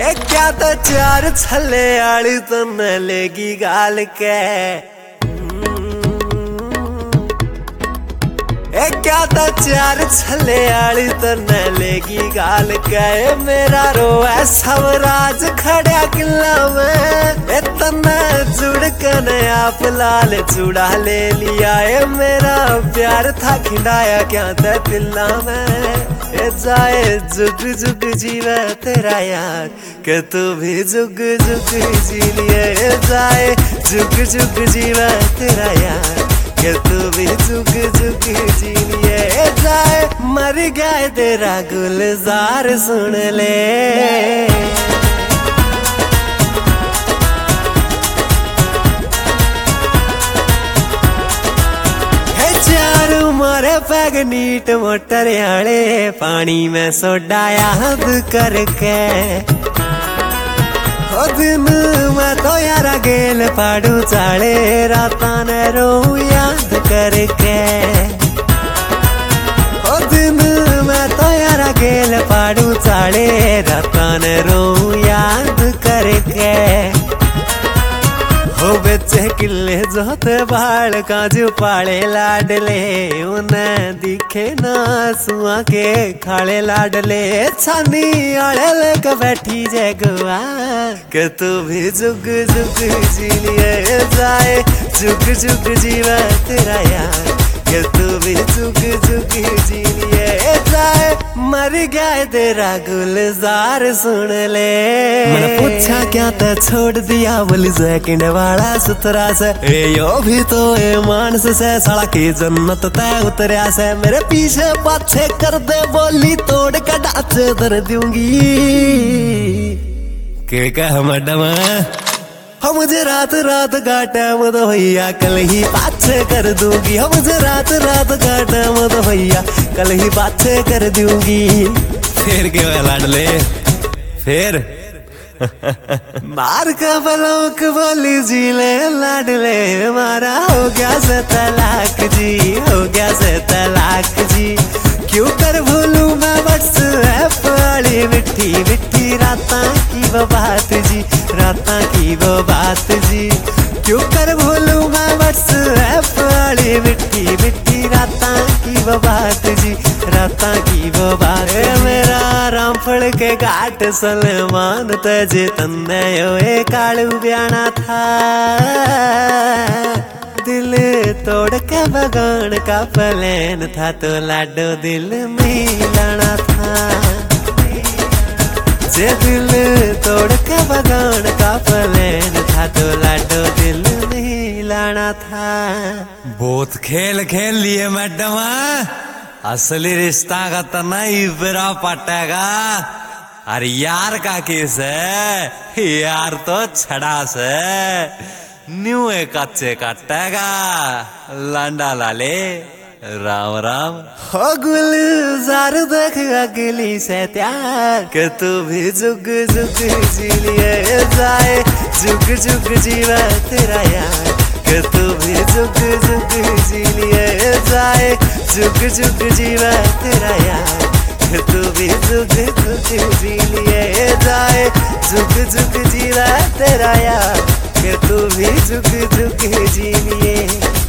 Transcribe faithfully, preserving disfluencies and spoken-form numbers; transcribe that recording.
ए क्या तो चार छले आली तो न लेगी गाल के ए क्या तो चार छले आली तो न लेगी गाल के मेरा रोए सवराज खड़ा किला में इतना जुड़ कर आप लाल चूड़ा ले लिया है मेरा प्यार था खिंडाया क्या था दिला में ए जाए जुग जुग जीवे तेरा यार के तू भी जुग जुग जी लिए जाए जुग जुग जीवे तेरा यार के तू भी जुग जुग जी लिए जाए मर गया तेरा गुलजार सुन ले मारे पैग नीट मोटर आले पानी में सोडा याद करके ओ दिन मैं तो यारा गेल पाड़ू चाले राता ने रो याद करके ओ दिन मैं तो यारा गेल पाड़ू चाले राता ने रो याद करके हो बच्चे किले जोते बाल काजू पाले लाडले उन्हें दिखे ना सुआ के खाले लाडले छानी आले लेके बैठी जगुआ के तू भी जुग जुग जी लिए जाए जुग जुग जीवा तेरा यार के तू भी जुग जुग जी लिए जाए मर गया तेरा गुलजार सुन ले मैंने पूछा क्या ते छोड़ दिया बोली सेकंड वाला सुतरा से ए यो भी तो ए मानस से साला की जन्नत तय उतरया से मेरे पीछे पाछे कर दे बोली तोड़ का ढांचे धर दूंगी के कह मैडम हम मुझे रात रात का टाइम तो भैया कल ही पाछे कर दूंगी हम मुझे रात रात का टाइम तो भैया कल ही पाछे कर दूंगी फिर क्यों लाडले फिर मार का बलोक बोली जी ले लाडले मारा हो गया से तलाक जी हो गया से तलाक जी क्यों कर भूलू मैं व्हाट्सएप वाली मिठी मिठी राता की वो बात जी राता की वो बात जी क्यों कर भूलू मैं व्हाट्सएप वाली मिठी मिठी राता की वो बात जी राता की वो बात मेरा रामफल के घाट सलमान तजे तन्ने ये कालू ब्याना था दिल तोड़ के बगान का प्लान था तो लाडो दिल मिलाना था जे दिल तोड़ के बगान का प्लान था तो लाडो दिल मिलाना था बहुत खेल खेल लिए मैडम असली रिश्ता का तो नहीं बिरा पटेगा अरे यार का केस है यार तो छड़ा से न्यू कच्चे कटेगा लांडा लाले राम राम हो गुलजार देख अगली से त्यार के तू भी जुग जुग जी लिए जाए जुग जुग जीवा तेरा यार के तू भी जुग जुग जी लिए जाए जुग जुग जीवा तेरा यार के तू भी जुग जुग जी लिए जाए जुग जुग जीवा तेरा यार के तू भी जुग जुग जी लिए